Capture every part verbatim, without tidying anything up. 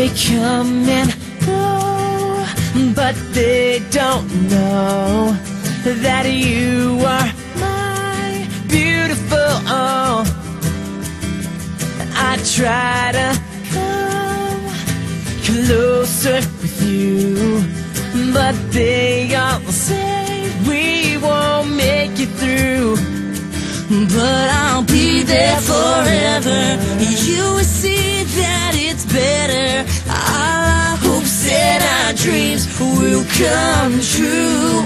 They come and go, but they don't know that you are my beautiful. Oh, I try to come closer with you, but they all say we won't make it through. But I'll be there forever. You will see that it's better. Our hopes and our dreams will come true.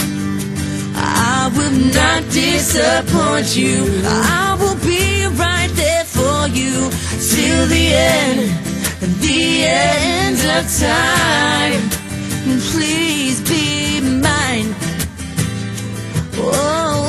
I will not disappoint you. I will be right there for you till the end, the end of time. Please be mine. Oh,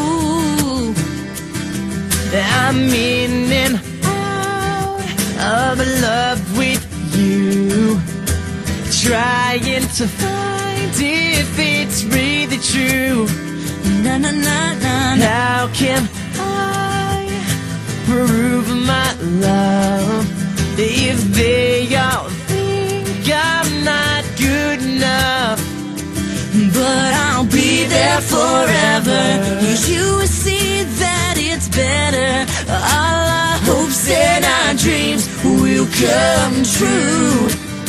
I'm in and out of love with you, trying to find if it's really true. Na na na na. How can I prove my love if they all think I'm not good enough? But I'll be there forever. You will see that it's better. All our hopes and our dreams will come true.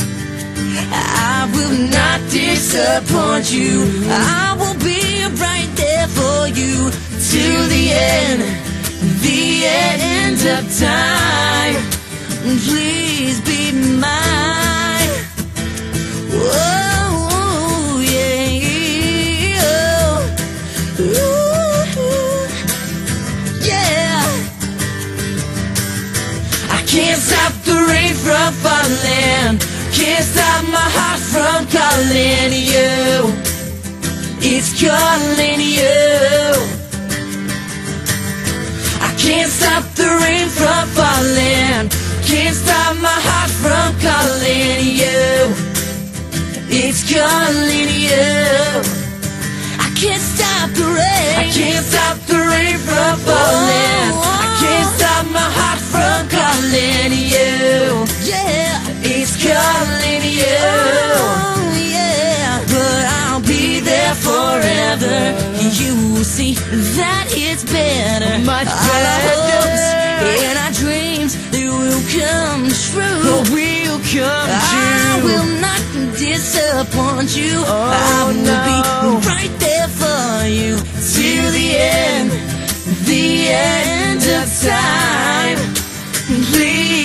I will not disappoint you. I will be right there for you till the end, the end of time. Please be mine. Whoa, yeah. Ooh, yeah. I can't stop the rain from falling, can't stop my heart from calling you. It's calling you. I can't stop the rain from falling, can't stop my heart from calling you. It's calling you. I can't stop the rain. I can't stop the rain from falling. Oh, oh. I can't stop my heart from calling you. Yeah, it's calling you. Oh, yeah. But I'll be there forever. You will see that it's better. Much better. All our hopes and our dreams, they will come true. Oh, will come true. I will not disappoint you. Oh, I will no. be right there for you till the end, the end of time. Please.